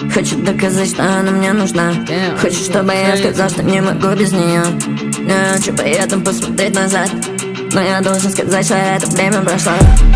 Хочет доказать, что она мне нужна. Хочет, чтобы я сказал, что не могу без нее. Не хочу при этом посмотреть назад, но я должен сказать, что это время прошло.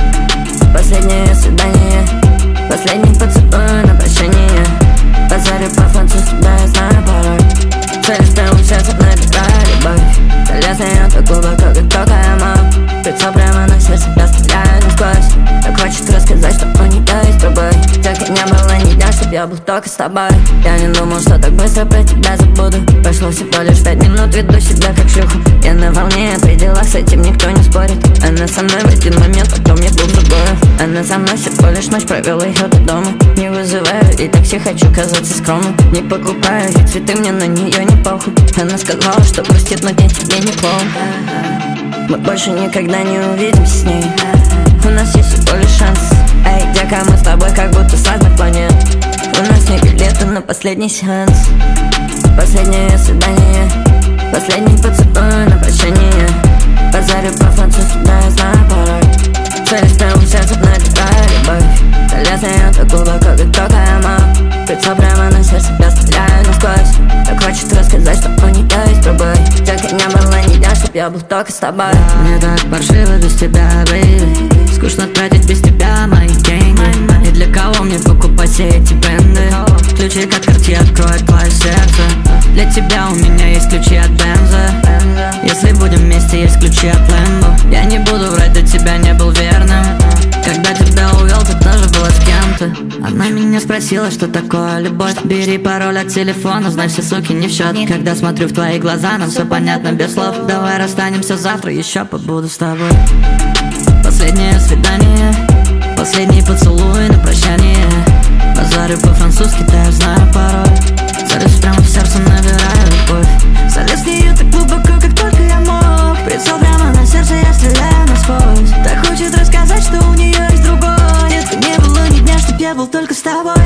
Последнее свидание, последний поцелуй на прощание. Базарю по-французски, да, я знаю порой. Целюсь прямо в сердце, набираю любовь. Залез в неё так глубоко, как только я мог. Лицо прямо на сердце, я стреляю насквозь. Так хочет рассказать, что у неё есть другой. Так и не было ни дня, чтоб я был только с тобой. Я не думал, что так быстро про тебя забуду. Прошло всего лишь 5 минут, веду себя как шлюху. Я на волне, при делах с этим никто не спорит. Она со мной в один момент, потом я был в другую. Она со мной всего лишь ночь, провела её до дома. Не вызываю и такси, хочу казаться скромным. Не покупаю ей цветы, мне на неё не похуй. Она сказала, что грустит, но я тебе не клоун. Мы больше никогда не увидимся с ней. У нас есть всего лишь шанс. Эй, дека, мы с тобой как будто с разных планет. У нас не билеты на последний сеанс. Последнее свидание, последний поцелуй на прощание. Базарю по-французски, да, я знаю порой. Целюсь прямо в сердце, набираю любовь. Залез в неё так глубоко, как только я мог. Лицо прямо на сердце, я стреляю насквозь. Так хочет рассказать, что у неё есть другой. Так и не было ни дня, чтоб я был только с тобой. Мне так паршиво без тебя, бэйби. Скучно тратить без тебя мои деньги. И для кого мне покупать все эти бренды? Ключи от Cartier откроют твое сердце. Для тебя у меня есть ключи от Бенза. Если будем вместе, есть ключи от Лэмбо. Я не буду врать, до тебя не был верным. Когда тебя увел, ты тоже была с кем-то. Она меня спросила, что такое любовь. Бери пароль от телефона, знай, все суки не в счет. Когда смотрю в твои глаза, нам все понятно без слов. Давай расстанемся завтра, еще побуду с тобой. Последнее свидание, последний поцелуй на прощание. Базарю по-французски, да, я знаю порой. Залез прямо в сердце, набираю любовь. Залез в неё так глубоко, как только я мог. Прицел прямо на сердце, я стреляю насквозь. Так хочет рассказать, что у неё есть другой. Нет, не было ни дня, чтоб я был только с тобой.